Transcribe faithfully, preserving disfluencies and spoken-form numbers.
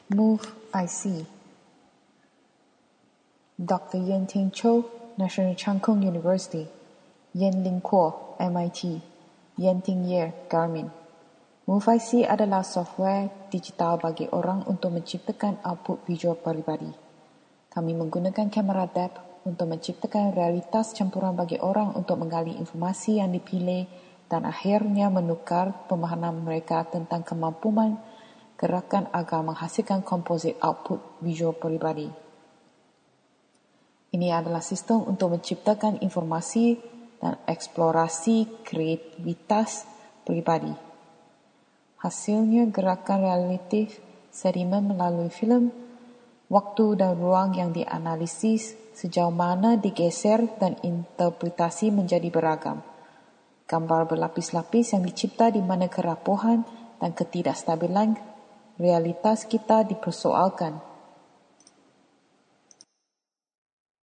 Move I C. Doctor Yen Ting Cho, National Chang Kung University. Yen Ling Kuo, M I T. Yen Ting Ye, Garmin. Move I C adalah software digital bagi orang untuk menciptakan output visual peribadi. Kami menggunakan kamera depth untuk menciptakan realitas campuran bagi orang untuk menggali informasi yang dipilih dan akhirnya menukar pemahaman mereka tentang kemampuan gerakan agar menghasilkan composite output visual peribadi. Ini adalah sistem untuk menciptakan informasi dan eksplorasi kreativitas peribadi. Hasilnya gerakan relatif sedimen melalui filem, waktu dan ruang yang dianalisis, sejauh mana digeser dan interpretasi menjadi beragam. Gambar berlapis-lapis yang dicipta di mana kerapuhan dan ketidakstabilan realitas kita dipersoalkan.